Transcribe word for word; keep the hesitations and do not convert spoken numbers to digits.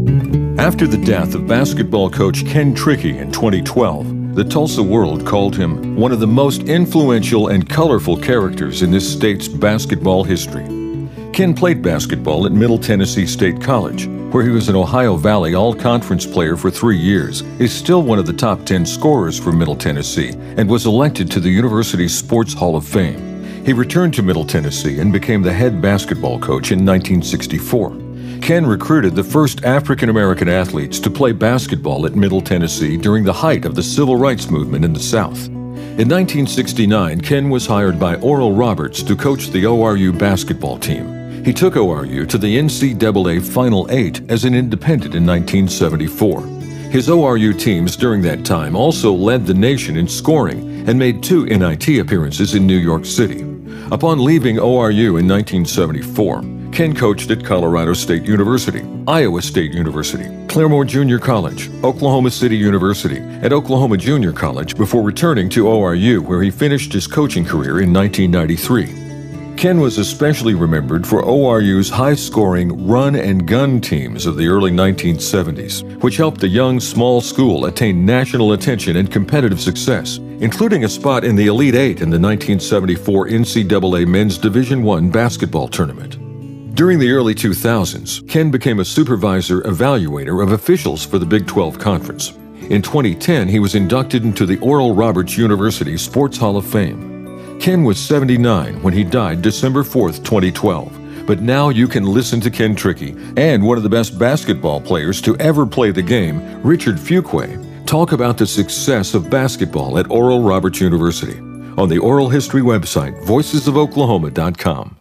After the death of basketball coach Ken Trickey in twenty twelve, the Tulsa World called him one of the most influential and colorful characters in this state's basketball history. Ken played basketball at Middle Tennessee State College, where he was an Ohio Valley All-Conference player for three years, is still one of the top ten scorers for Middle Tennessee, and was elected to the university's Sports Hall of Fame. He returned to Middle Tennessee and became the head basketball coach in nineteen sixty-four. Ken recruited the first African-American athletes to play basketball at Middle Tennessee during the height of the Civil Rights Movement in the South. In nineteen sixty-nine, Ken was hired by Oral Roberts to coach the O R U basketball team. He took O R U to the N C double A Final Eight as an independent in nineteen seventy-four. His O R U teams during that time also led the nation in scoring and made two N I T appearances in New York City. Upon leaving O R U in nineteen seventy-four, Ken coached at Colorado State University, Iowa State University, Claremore Junior College, Oklahoma City University, and Oklahoma Junior College before returning to O R U, where he finished his coaching career in nineteen ninety-three. Ken was especially remembered for O R U's high-scoring run-and-gun teams of the early nineteen seventies, which helped the young, small school attain national attention and competitive success, including a spot in the Elite Eight in the nineteen seventy-four N C double A Men's Division I basketball tournament. During the early two thousands, Ken became a supervisor evaluator of officials for the Big twelve Conference. In twenty ten, he was inducted into the Oral Roberts University Sports Hall of Fame. Ken was seventy-nine when he died December fourth, twenty twelve. But now you can listen to Ken Trickey and one of the best basketball players to ever play the game, Richard Fuqua, talk about the success of basketball at Oral Roberts University on the Oral History website, voices of oklahoma dot com.